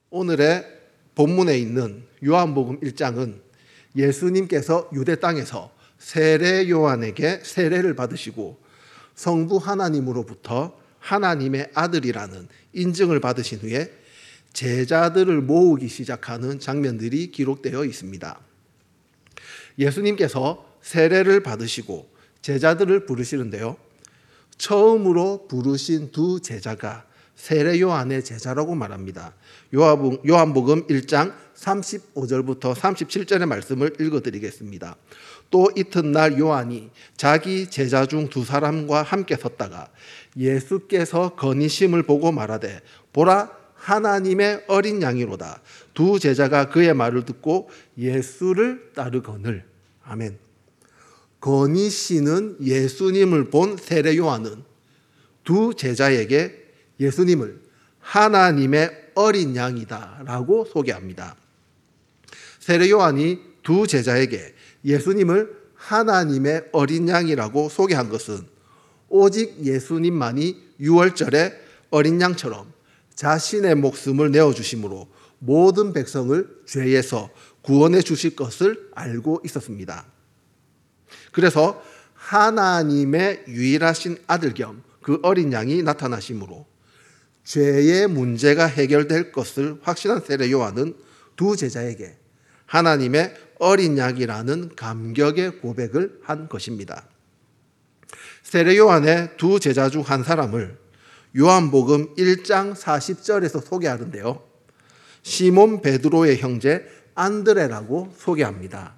오늘의 본문에 있는 요한복음 1장은 예수님께서 유대 땅에서 세례 요한에게 세례를 받으시고 성부 하나님으로부터 하나님의 아들이라는 인증을 받으신 후에 제자들을 모으기 시작하는 장면들이 기록되어 있습니다. 예수님께서 세례를 받으시고 제자들을 부르시는데요. 처음으로 부르신 두 제자가 세례 요한의 제자라고 말합니다. 요한복음 1장 35절부터 37절의 말씀을 읽어드리겠습니다. 또 이튿날 요한이 자기 제자 중 두 사람과 함께 섰다가 예수께서 거니심을 보고 말하되 보라 하나님의 어린 양이로다. 두 제자가 그의 말을 듣고 예수를 따르거늘. 아멘. 거니시는 예수님을 본 세례 요한은 두 제자에게 예수님을 하나님의 어린 양이다 라고 소개합니다. 세례 요한이 두 제자에게 예수님을 하나님의 어린 양이라고 소개한 것은 오직 예수님만이 유월절에 어린 양처럼 자신의 목숨을 내어주심으로 모든 백성을 죄에서 구원해 주실 것을 알고 있었습니다. 그래서 하나님의 유일하신 아들 겸 그 어린 양이 나타나심으로 죄의 문제가 해결될 것을 확신한 세례 요한은 두 제자에게 하나님의 어린 양이라는 감격의 고백을 한 것입니다. 세례 요한의 두 제자 중 한 사람을 요한복음 1장 40절에서 소개하는데요. 시몬 베드로의 형제 안드레라고 소개합니다.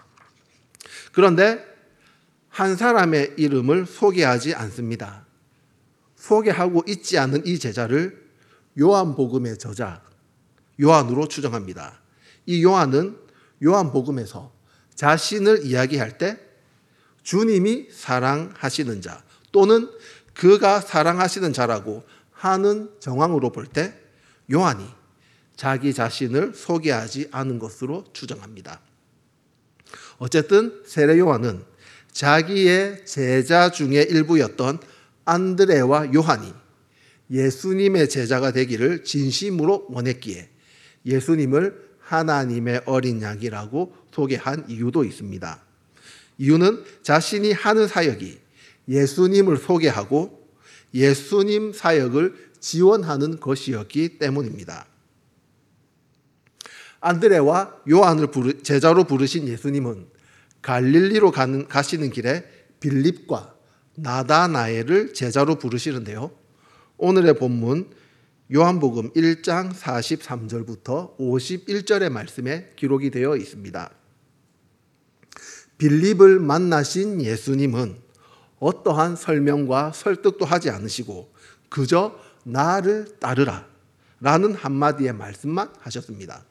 그런데 한 사람의 이름을 소개하지 않습니다. 소개하고 있지 않은 이 제자를 요한복음의 저자 요한으로 추정합니다. 이 요한은 요한복음에서 자신을 이야기할 때 주님이 사랑하시는 자 또는 그가 사랑하시는 자라고 하는 정황으로 볼 때 요한이 자기 자신을 소개하지 않은 것으로 추정합니다. 어쨌든 세례 요한은 자기의 제자 중에 일부였던 안드레와 요한이 예수님의 제자가 되기를 진심으로 원했기에 예수님을 하나님의 어린 양이라고 소개한 이유도 있습니다. 이유는 자신이 하는 사역이 예수님을 소개하고 예수님 사역을 지원하는 것이었기 때문입니다. 안드레와 요한을 제자로 부르신 예수님은 갈릴리로 가시는 길에 빌립과 나다나엘을 제자로 부르시는데요. 오늘의 본문 요한복음 1장 43절부터 51절의 말씀에 기록이 되어 있습니다. 빌립을 만나신 예수님은 어떠한 설명과 설득도 하지 않으시고 그저 나를 따르라 라는 한마디의 말씀만 하셨습니다.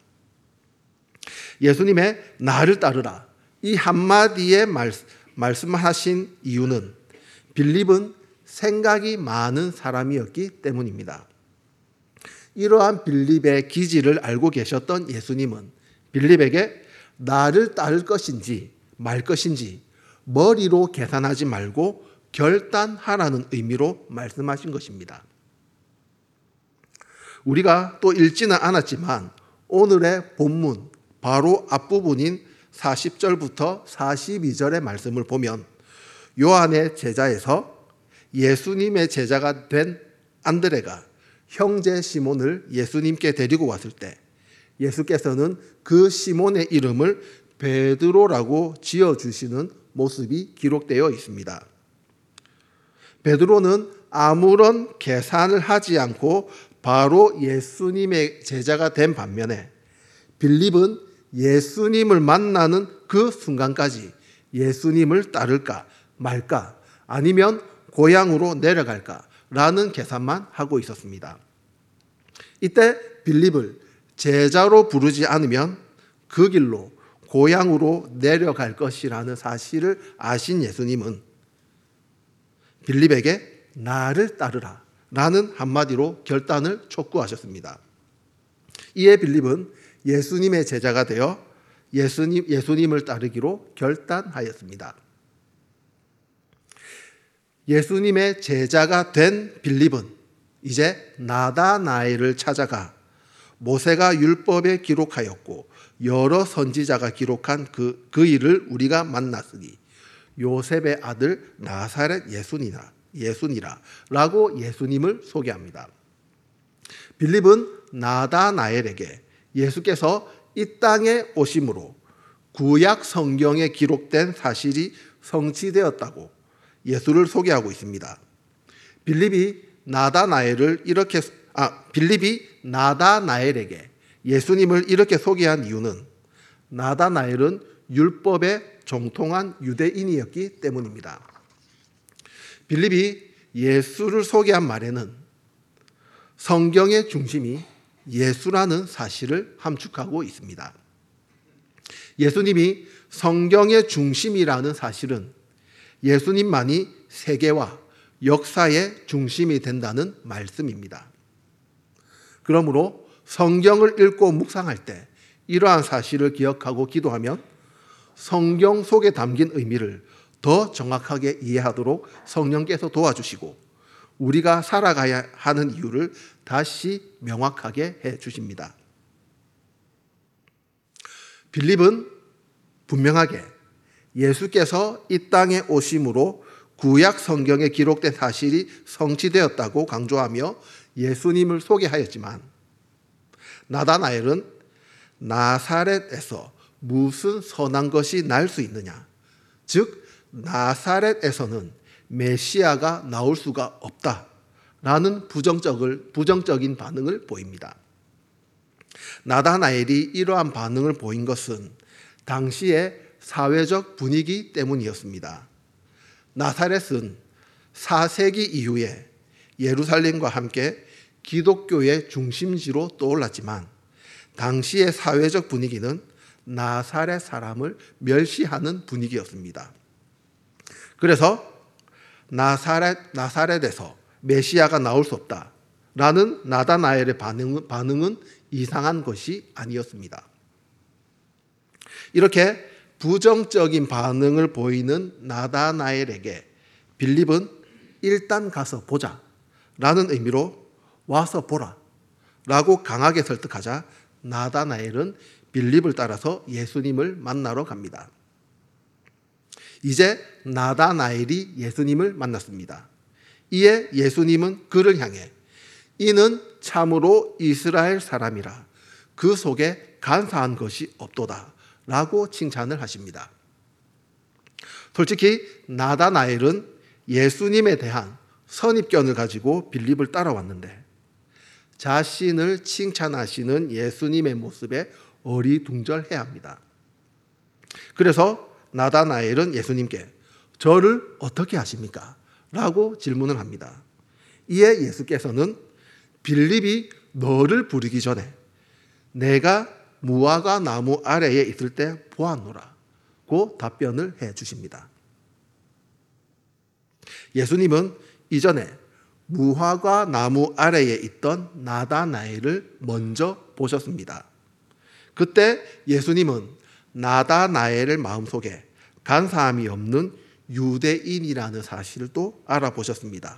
예수님의 나를 따르라 이 한마디의 말씀하신 이유는 빌립은 생각이 많은 사람이었기 때문입니다. 이러한 빌립의 기질을 알고 계셨던 예수님은 빌립에게 나를 따를 것인지 말 것인지 머리로 계산하지 말고 결단하라는 의미로 말씀하신 것입니다. 우리가 또 읽지는 않았지만 오늘의 본문 바로 앞부분인 40절부터 42절의 말씀을 보면 요한의 제자에서 예수님의 제자가 된 안드레가 형제 시몬을 예수님께 데리고 왔을 때 예수께서는 그 시몬의 이름을 베드로라고 지어주시는 모습이 기록되어 있습니다. 베드로는 아무런 계산을 하지 않고 바로 예수님의 제자가 된 반면에 빌립은 예수님을 만나는 그 순간까지 예수님을 따를까 말까 아니면 고향으로 내려갈까 라는 계산만 하고 있었습니다. 이때 빌립을 제자로 부르지 않으면 그 길로 고향으로 내려갈 것이라는 사실을 아신 예수님은 빌립에게 나를 따르라 라는 한마디로 결단을 촉구하셨습니다. 이에 빌립은 예수님의 제자가 되어 예수님을 따르기로 결단하였습니다. 예수님의 제자가 된 빌립은 이제 나다나엘을 찾아가 모세가 율법에 기록하였고 여러 선지자가 기록한 그 일을 우리가 만났으니 요셉의 아들 나사렛 예수니라 라고 예수님을 소개합니다. 빌립은 나다나엘에게 예수께서 이 땅에 오심으로 구약 성경에 기록된 사실이 성취되었다고 예수를 소개하고 있습니다. 빌립이 나다나엘에게 예수님을 이렇게 소개한 이유는 나다나엘은 율법에 정통한 유대인이었기 때문입니다. 빌립이 예수를 소개한 말에는 성경의 중심이 예수라는 사실을 함축하고 있습니다. 예수님이 성경의 중심이라는 사실은 예수님만이 세계와 역사의 중심이 된다는 말씀입니다. 그러므로 성경을 읽고 묵상할 때 이러한 사실을 기억하고 기도하면 성경 속에 담긴 의미를 더 정확하게 이해하도록 성령께서 도와주시고 우리가 살아가야 하는 이유를 다시 명확하게 해 주십니다. 빌립은 분명하게 예수께서 이 땅에 오심으로 구약 성경에 기록된 사실이 성취되었다고 강조하며 예수님을 소개하였지만 나다나엘은 나사렛에서 무슨 선한 것이 날 수 있느냐, 즉 나사렛에서는 메시아가 나올 수가 없다라는 부정적인 반응을 보입니다. 나다나엘이 이러한 반응을 보인 것은 당시의 사회적 분위기 때문이었습니다. 나사렛은 4세기 이후에 예루살렘과 함께 기독교의 중심지로 떠올랐지만 당시의 사회적 분위기는 나사렛 사람을 멸시하는 분위기였습니다. 그래서 나사렛에서 메시아가 나올 수 없다라는 나다나엘의 반응은 이상한 것이 아니었습니다. 이렇게 부정적인 반응을 보이는 나다나엘에게 빌립은 일단 가서 보자 라는 의미로 와서 보라 라고 강하게 설득하자 나다나엘은 빌립을 따라서 예수님을 만나러 갑니다. 이제 나다나엘이 예수님을 만났습니다. 이에 예수님은 그를 향해 이는 참으로 이스라엘 사람이라 그 속에 간사한 것이 없도다 라고 칭찬을 하십니다. 솔직히 나다나엘은 예수님에 대한 선입견을 가지고 빌립을 따라왔는데 자신을 칭찬하시는 예수님의 모습에 어리둥절해야 합니다. 그래서 나다나엘은 예수님께 저를 어떻게 아십니까? 라고 질문을 합니다. 이에 예수께서는 빌립이 너를 부르기 전에 내가 무화과 나무 아래에 있을 때 보았노라고 답변을 해 주십니다. 예수님은 이전에 무화과 나무 아래에 있던 나다나엘을 먼저 보셨습니다. 그때 예수님은 나다나엘의 마음속에 간사함이 없는 유대인이라는 사실을 또 알아보셨습니다.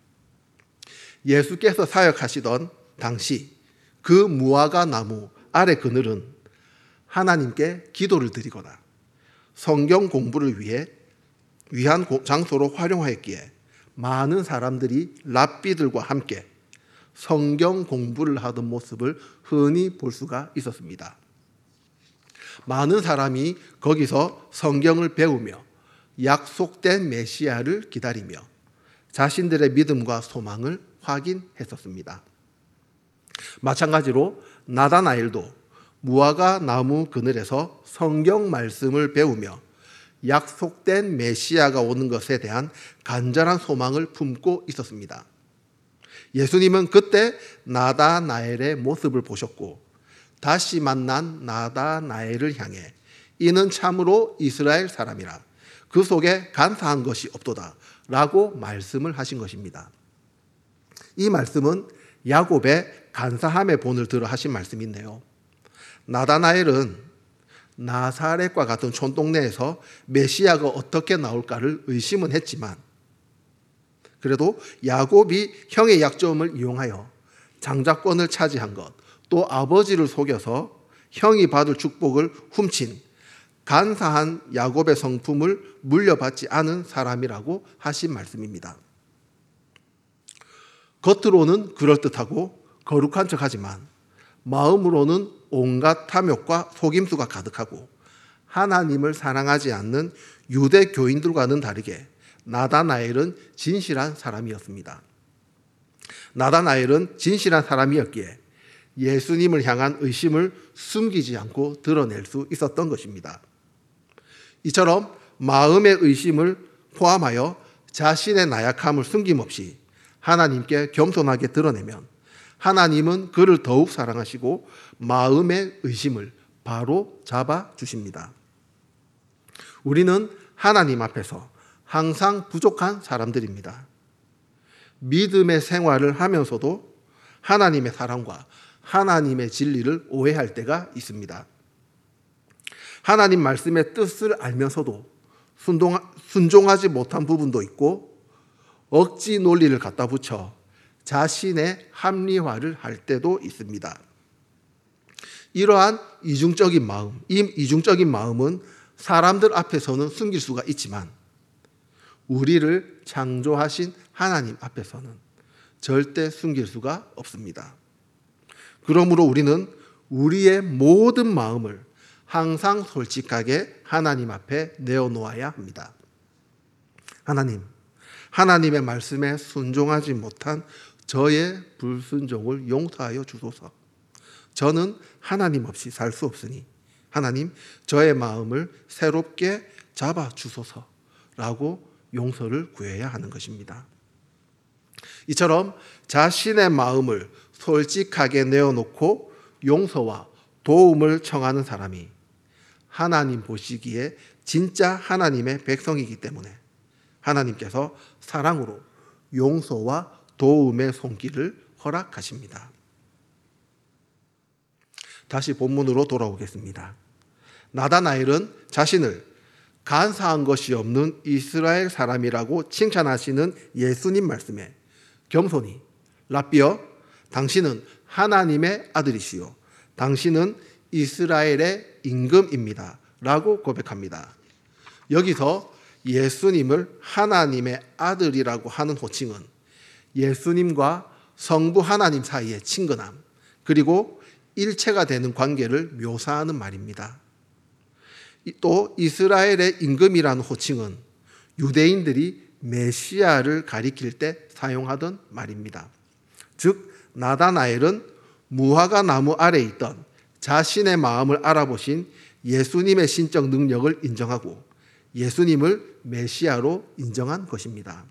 예수께서 사역하시던 당시 그 무화과 나무 아래 그늘은 하나님께 기도를 드리거나 성경 공부를 위한 장소로 활용하였기에 많은 사람들이 랍비들과 함께 성경 공부를 하던 모습을 흔히 볼 수가 있었습니다. 많은 사람이 거기서 성경을 배우며 약속된 메시아를 기다리며 자신들의 믿음과 소망을 확인했었습니다. 마찬가지로 나다나엘도 무화과 나무 그늘에서 성경 말씀을 배우며 약속된 메시아가 오는 것에 대한 간절한 소망을 품고 있었습니다. 예수님은 그때 나다나엘의 모습을 보셨고 다시 만난 나다나엘을 향해 이는 참으로 이스라엘 사람이라 그 속에 간사한 것이 없도다 라고 말씀을 하신 것입니다. 이 말씀은 야곱의 간사함의 본을 들어 하신 말씀인데요. 나다나엘은 나사렛과 같은 촌동네에서 메시아가 어떻게 나올까를 의심은 했지만 그래도 야곱이 형의 약점을 이용하여 장자권을 차지한 것, 또 아버지를 속여서 형이 받을 축복을 훔친 간사한 야곱의 성품을 물려받지 않은 사람이라고 하신 말씀입니다. 겉으로는 그럴듯하고 거룩한 척하지만 마음으로는 온갖 탐욕과 속임수가 가득하고 하나님을 사랑하지 않는 유대 교인들과는 다르게 나다나엘은 진실한 사람이었습니다. 나다나엘은 진실한 사람이었기에 예수님을 향한 의심을 숨기지 않고 드러낼 수 있었던 것입니다. 이처럼 마음의 의심을 포함하여 자신의 나약함을 숨김없이 하나님께 겸손하게 드러내면 하나님은 그를 더욱 사랑하시고 마음의 의심을 바로 잡아주십니다. 우리는 하나님 앞에서 항상 부족한 사람들입니다. 믿음의 생활을 하면서도 하나님의 사랑과 하나님의 진리를 오해할 때가 있습니다. 하나님 말씀의 뜻을 알면서도 순종하지 못한 부분도 있고 억지 논리를 갖다 붙여 자신의 합리화를 할 때도 있습니다. 이러한 이중적인 마음은 사람들 앞에서는 숨길 수가 있지만 우리를 창조하신 하나님 앞에서는 절대 숨길 수가 없습니다. 그러므로 우리는 우리의 모든 마음을 항상 솔직하게 하나님 앞에 내어놓아야 합니다. 하나님의 말씀에 순종하지 못한 저의 불순종을 용서하여 주소서. 저는 하나님 없이 살 수 없으니 하나님 저의 마음을 새롭게 잡아 주소서라고 용서를 구해야 하는 것입니다. 이처럼 자신의 마음을 솔직하게 내어놓고 용서와 도움을 청하는 사람이 하나님 보시기에 진짜 하나님의 백성이기 때문에 하나님께서 사랑으로 용서와 도움의 손길을 허락하십니다. 다시 본문으로 돌아오겠습니다. 나다나엘은 자신을 간사한 것이 없는 이스라엘 사람이라고 칭찬하시는 예수님 말씀에 겸손히 랍비여 당신은 하나님의 아들이시요 당신은 이스라엘의 임금입니다 라고 고백합니다. 여기서 예수님을 하나님의 아들이라고 하는 호칭은 예수님과 성부 하나님 사이의 친근함 그리고 일체가 되는 관계를 묘사하는 말입니다. 또 이스라엘의 임금이라는 호칭은 유대인들이 메시아를 가리킬 때 사용하던 말입니다. 즉 나다나엘은 무화과 나무 아래에 있던 자신의 마음을 알아보신 예수님의 신적 능력을 인정하고 예수님을 메시아로 인정한 것입니다.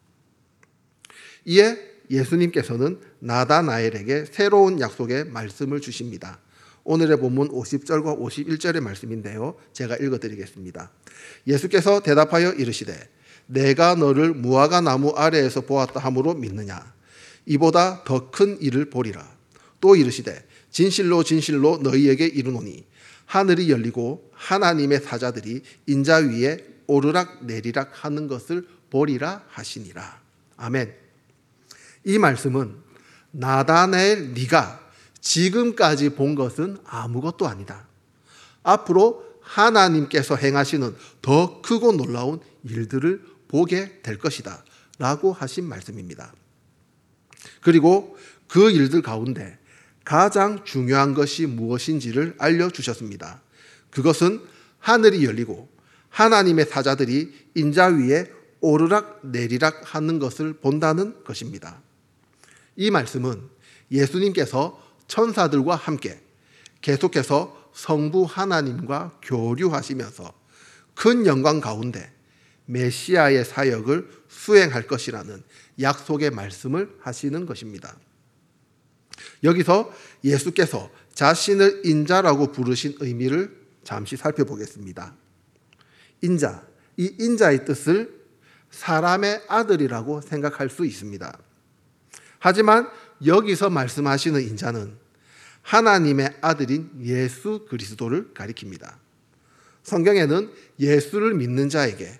이에 예수님께서는 나다나엘에게 새로운 약속의 말씀을 주십니다. 오늘의 본문 50절과 51절의 말씀인데요. 제가 읽어드리겠습니다. 예수께서 대답하여 이르시되 내가 너를 무화과 나무 아래에서 보았다 함으로 믿느냐? 이보다 더 큰 일을 보리라. 또 이르시되 진실로 진실로 너희에게 이르노니 하늘이 열리고 하나님의 사자들이 인자 위에 오르락 내리락 하는 것을 보리라 하시니라. 아멘. 이 말씀은 나다나엘 네가 지금까지 본 것은 아무것도 아니다. 앞으로 하나님께서 행하시는 더 크고 놀라운 일들을 보게 될 것이다 라고 하신 말씀입니다. 그리고 그 일들 가운데 가장 중요한 것이 무엇인지를 알려주셨습니다. 그것은 하늘이 열리고 하나님의 사자들이 인자 위에 오르락 내리락 하는 것을 본다는 것입니다. 이 말씀은 예수님께서 천사들과 함께 계속해서 성부 하나님과 교류하시면서 큰 영광 가운데 메시아의 사역을 수행할 것이라는 약속의 말씀을 하시는 것입니다. 여기서 예수께서 자신을 인자라고 부르신 의미를 잠시 살펴보겠습니다. 인자, 이 인자의 뜻을 사람의 아들이라고 생각할 수 있습니다. 하지만 여기서 말씀하시는 인자는 하나님의 아들인 예수 그리스도를 가리킵니다. 성경에는 예수를 믿는 자에게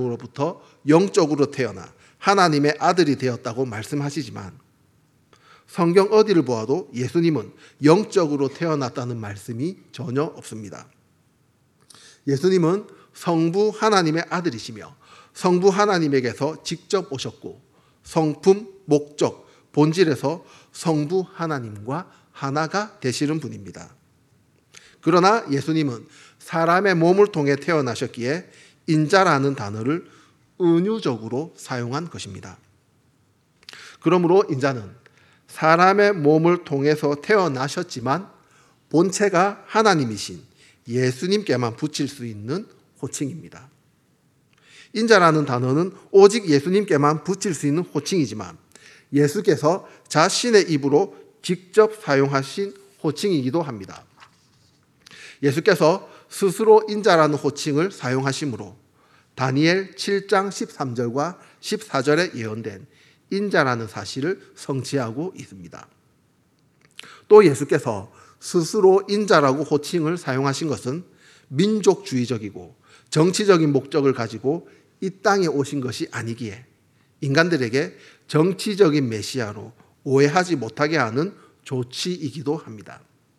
하나님으로부터 영적으로 태어나 하나님의 아들이 되었다고 말씀하시지만 성경 어디를 보아도 예수님은 영적으로 태어났다는 말씀이 전혀 없습니다. 예수님은 성부 하나님의 아들이시며 성부 하나님에게서 직접 오셨고 성품, 목적, 본질에서 성부 하나님과 하나가 되시는 분입니다. 그러나 예수님은 사람의 몸을 통해 태어나셨기에 인자라는 단어를 은유적으로 사용한 것입니다. 그러므로 인자는 사람의 몸을 통해서 태어나셨지만 본체가 하나님이신 예수님께만 붙일 수 있는 호칭입니다. 인자라는 단어는 오직 예수님께만 붙일 수 있는 호칭이지만 예수께서 자신의 입으로 직접 사용하신 호칭이기도 합니다. 예수께서 스스로 인자라는 호칭을 사용하시므로 다니엘 7장 13절과 14절에 예언된 인자라는 사실을 성취하고 있습니다. 또 예수께서 스스로 인자라고 호칭을 사용하신 것은 민족주의적이고 정치적인 목적을 가지고 이 땅에 오신 것이 아니기에 인간들에게 정치적인 메시아로 오해하지 못하게 하는 조치이기도 합니다.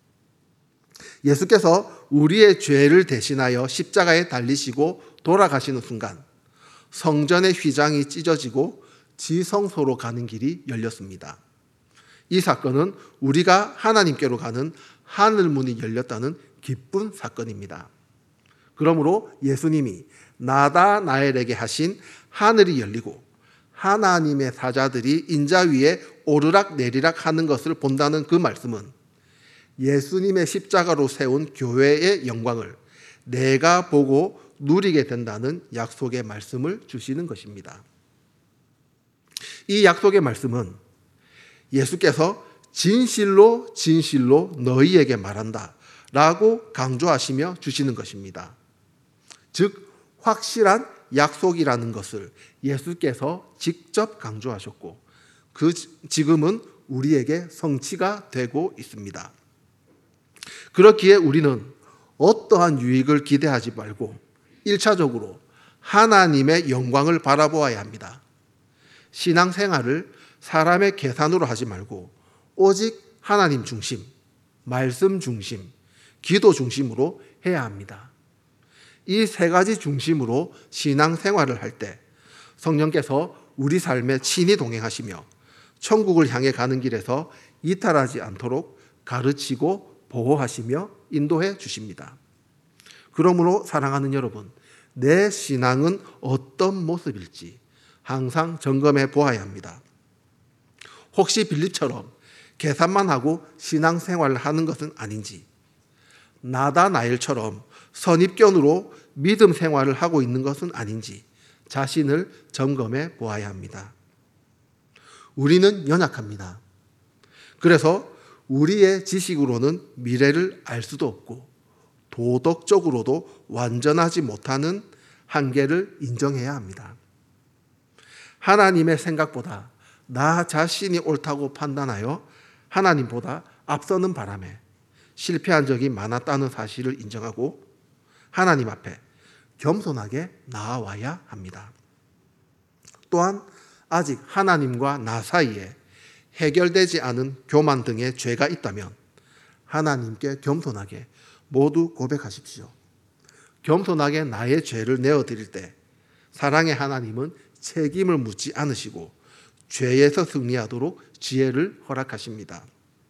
예수께서 우리의 죄를 대신하여 십자가에 달리시고 돌아가시는 순간 성전의 휘장이 찢어지고 지성소로 가는 길이 열렸습니다. 이 사건은 우리가 하나님께로 가는 하늘문이 열렸다는 기쁜 사건입니다. 그러므로 예수님이 나다나엘에게 하신 하늘이 열리고 하나님의 사자들이 인자 위에 오르락 내리락 하는 것을 본다는 그 말씀은 예수님의 십자가로 세운 교회의 영광을 내가 보고 누리게 된다는 약속의 말씀을 주시는 것입니다. 이 약속의 말씀은 예수께서 진실로 진실로 너희에게 말한다 라고 강조하시며 주시는 것입니다. 즉 확실한 약속이라는 것을 예수께서 직접 강조하셨고 지금은 우리에게 성취가 되고 있습니다. 그렇기에 우리는 어떠한 유익을 기대하지 말고 1차적으로 하나님의 영광을 바라보아야 합니다. 신앙생활을 사람의 계산으로 하지 말고 오직 하나님 중심, 말씀 중심, 기도 중심으로 해야 합니다. 이 세 가지 중심으로 신앙생활을 할 때 성령께서 우리 삶에 친히 동행하시며 천국을 향해 가는 길에서 이탈하지 않도록 가르치고 보호하시며 인도해 주십니다. 그러므로 사랑하는 여러분, 내 신앙은 어떤 모습일지 항상 점검해 보아야 합니다. 혹시 빌립처럼 계산만 하고 신앙생활을 하는 것은 아닌지, 나다나엘처럼 선입견으로 믿음 생활을 하고 있는 것은 아닌지 자신을 점검해 보아야 합니다. 우리는 연약합니다. 그래서 우리의 지식으로는 미래를 알 수도 없고 도덕적으로도 완전하지 못하는 한계를 인정해야 합니다. 하나님의 생각보다 나 자신이 옳다고 판단하여 하나님보다 앞서는 바람에 실패한 적이 많았다는 사실을 인정하고 하나님 앞에 겸손하게 나아와야 합니다. 또한 아직 하나님과 나 사이에 해결되지 않은 교만 등의 죄가 있다면 하나님께 겸손하게 모두 고백하십시오. 겸손하게 나의 죄를 내어드릴 때 사랑의 하나님은 책임을 묻지 않으시고 죄에서 승리하도록 지혜를 허락하십니다.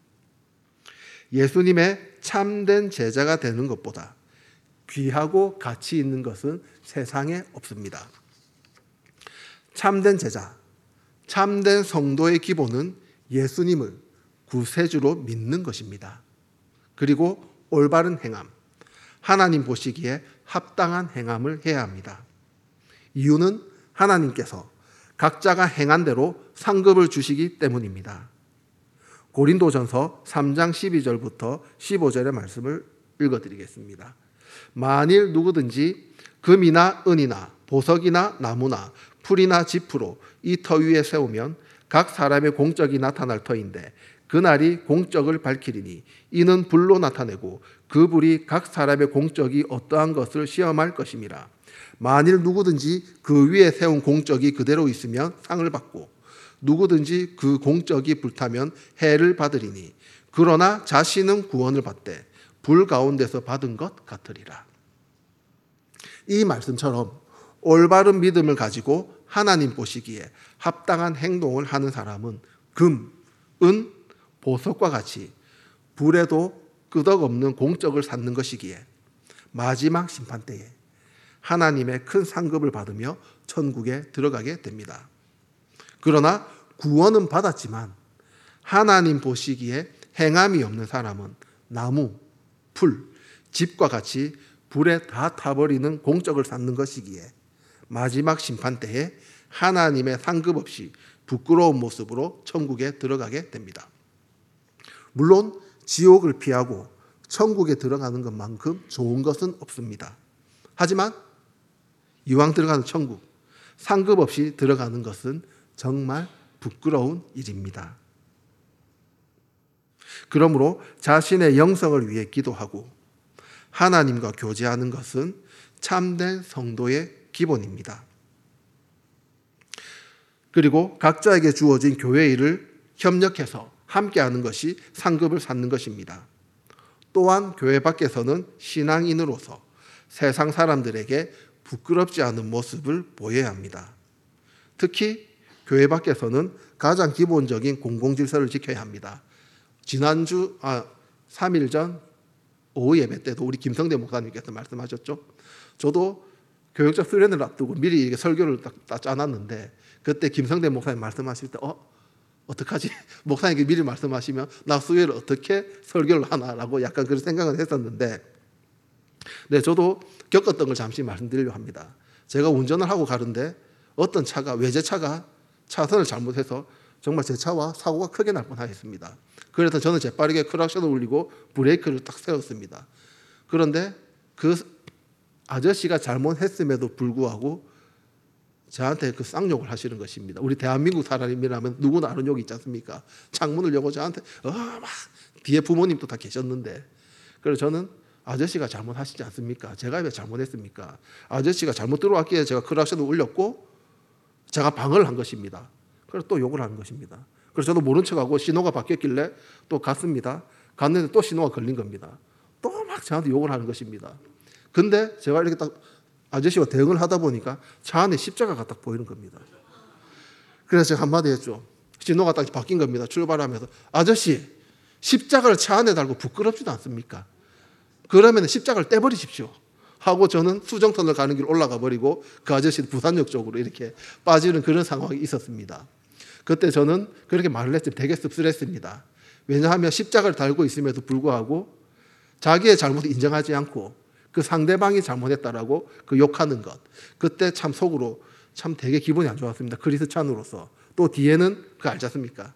예수님의 참된 제자가 되는 것보다 귀하고 가치 있는 것은 세상에 없습니다. 참된 제자, 참된 성도의 기본은 예수님을 구세주로 믿는 것입니다. 그리고 올바른 행함, 하나님 보시기에 합당한 행함을 해야 합니다. 이유는 하나님께서 각자가 행한 대로 상급을 주시기 때문입니다. 고린도전서 3장 12절부터 15절의 말씀을 읽어드리겠습니다. 만일 누구든지 금이나 은이나 보석이나 나무나 풀이나 지프로 이 터 위에 세우면 각 사람의 공적이 나타날 터인데 그날이 공적을 밝히리니 이는 불로 나타내고 그 불이 각 사람의 공적이 어떠한 것을 시험할 것임이라. 만일 누구든지 그 위에 세운 공적이 그대로 있으면 상을 받고 누구든지 그 공적이 불타면 해를 받으리니 그러나 자신은 구원을 받되 불 가운데서 받은 것 같으리라. 이 말씀처럼 올바른 믿음을 가지고 하나님 보시기에 합당한 행동을 하는 사람은 금, 은, 보석과 같이 불에도 끄덕없는 공적을 쌓는 것이기에 마지막 심판 때에 하나님의 큰 상급을 받으며 천국에 들어가게 됩니다. 그러나 구원은 받았지만 하나님 보시기에 행함이 없는 사람은 나무, 풀, 집과 같이 불에 다 타버리는 공적을 쌓는 것이기에 마지막 심판 때에 하나님의 상급 없이 부끄러운 모습으로 천국에 들어가게 됩니다. 물론 지옥을 피하고 천국에 들어가는 것만큼 좋은 것은 없습니다. 하지만 이왕 들어가는 천국, 상급 없이 들어가는 것은 정말 부끄러운 일입니다. 그러므로 자신의 영성을 위해 기도하고 하나님과 교제하는 것은 참된 성도의 기본입니다. 그리고 각자에게 주어진 교회 일을 협력해서 함께하는 것이 상급을 쌓는 것입니다. 또한 교회 밖에서는 신앙인으로서 세상 사람들에게 부끄럽지 않은 모습을 보여야 합니다. 특히 교회 밖에서는 가장 기본적인 공공질서를 지켜야 합니다. 지난주 3일 전 오후 예배 때도 우리 김성대 목사님께서 말씀하셨죠. 저도 교육적 수련을 앞두고 미리 이렇게 설교를 딱 짜놨는데 그때 김성대 목사님 말씀하실 때 어떡하지? 목사님께 미리 말씀하시면 나 수요일 어떻게 설교를 하나라고 약간 그런 생각을 했었는데 네, 저도 겪었던 걸 잠시 말씀드리려고 합니다. 제가 운전을 하고 가는데 어떤 차가 외제차가 차선을 잘못해서 정말 제 차와 사고가 크게 날 뻔하였습니다. 그래서 저는 재빠르게 크락션을 울리고 브레이크를 딱 세웠습니다. 그런데 그 아저씨가 잘못했음에도 불구하고 저한테 그 쌍욕을 하시는 것입니다. 우리 대한민국 사람이라면 누구나 아는 욕이 있지 않습니까? 창문을 열고 저한테 막 뒤에 부모님도 다 계셨는데 그래서 저는 아저씨가 잘못하시지 않습니까? 제가 왜 잘못했습니까? 아저씨가 잘못 들어왔기에 제가 크락션을 울렸고 제가 방어를 한 것입니다. 그래서 또 욕을 하는 것입니다. 그래서 저도 모른 척하고 신호가 바뀌었길래 또 갔습니다. 갔는데 또 신호가 걸린 겁니다. 또 막 저한테 욕을 하는 것입니다. 근데 제가 이렇게 딱 아저씨와 대응을 하다 보니까 차 안에 십자가가 딱 보이는 겁니다. 그래서 제가 한마디 했죠. 신호가 딱 바뀐 겁니다. 출발하면서 아저씨 십자가를 차 안에 달고 부끄럽지도 않습니까? 그러면 십자가를 떼버리십시오 하고 저는 수정터널 가는 길 올라가 버리고 그 아저씨는 부산역 쪽으로 이렇게 빠지는 그런 상황이 있었습니다. 그때 저는 그렇게 말을 했지만 되게 씁쓸했습니다. 왜냐하면 십자가를 달고 있음에도 불구하고 자기의 잘못을 인정하지 않고 그 상대방이 잘못했다라고 그 욕하는 것. 그때 참 속으로 참 되게 기분이 안 좋았습니다. 크리스찬으로서. 또 뒤에는 그 알지 않습니까?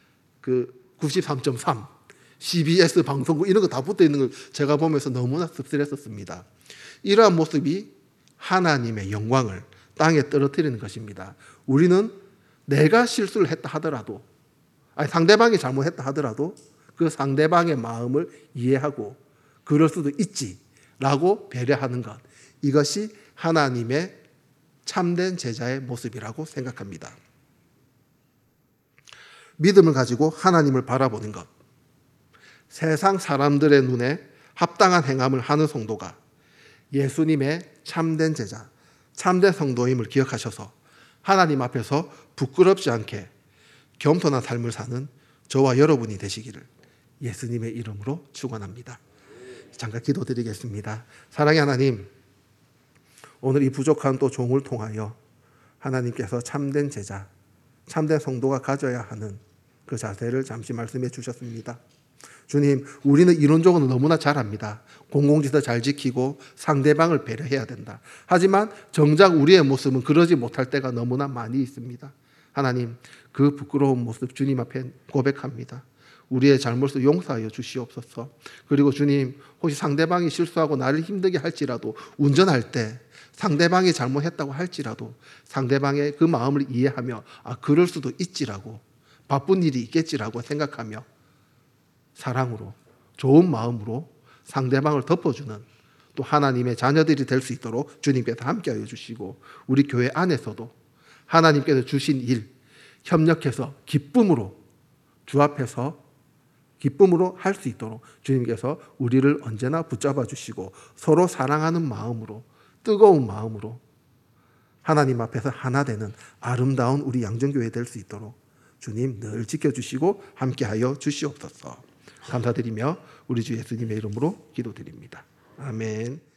그 93.3 CBS 방송국 이런 거 다 붙어 있는 걸 제가 보면서 너무나 씁쓸했었습니다. 이러한 모습이 하나님의 영광을 땅에 떨어뜨리는 것입니다. 우리는 내가 실수를 했다 하더라도 상대방이 잘못했다 하더라도 그 상대방의 마음을 이해하고 그럴 수도 있지라고 배려하는 것. 이것이 하나님의 참된 제자의 모습이라고 생각합니다. 믿음을 가지고 하나님을 바라보는 것. 세상 사람들의 눈에 합당한 행함을 하는 성도가 예수님의 참된 제자, 참된 성도임을 기억하셔서 하나님 앞에서 부끄럽지 않게 겸손한 삶을 사는 저와 여러분이 되시기를 예수님의 이름으로 축원합니다. 잠깐 기도드리겠습니다. 사랑의 하나님, 오늘 이 부족한 또 종을 통하여 하나님께서 참된 제자, 참된 성도가 가져야 하는 그 자세를 잠시 말씀해 주셨습니다. 주님, 우리는 이론적으로 너무나 잘합니다. 공공질서 잘 지키고 상대방을 배려해야 된다. 하지만 정작 우리의 모습은 그러지 못할 때가 너무나 많이 있습니다. 하나님, 그 부끄러운 모습 주님 앞에 고백합니다. 우리의 잘못을 용서하여 주시옵소서. 그리고 주님, 혹시 상대방이 실수하고 나를 힘들게 할지라도 운전할 때 상대방이 잘못했다고 할지라도 상대방의 그 마음을 이해하며 그럴 수도 있지라고, 바쁜 일이 있겠지라고 생각하며 사랑으로, 좋은 마음으로 상대방을 덮어주는 또 하나님의 자녀들이 될 수 있도록 주님께서 함께하여 주시고 우리 교회 안에서도 하나님께서 주신 일, 협력해서 기쁨으로 주 앞에서 기쁨으로 할 수 있도록 주님께서 우리를 언제나 붙잡아 주시고 서로 사랑하는 마음으로 뜨거운 마음으로 하나님 앞에서 하나 되는 아름다운 우리 양정교회 될 수 있도록 주님 늘 지켜주시고 함께하여 주시옵소서. 감사드리며 우리 주 예수님의 이름으로 기도드립니다. 아멘.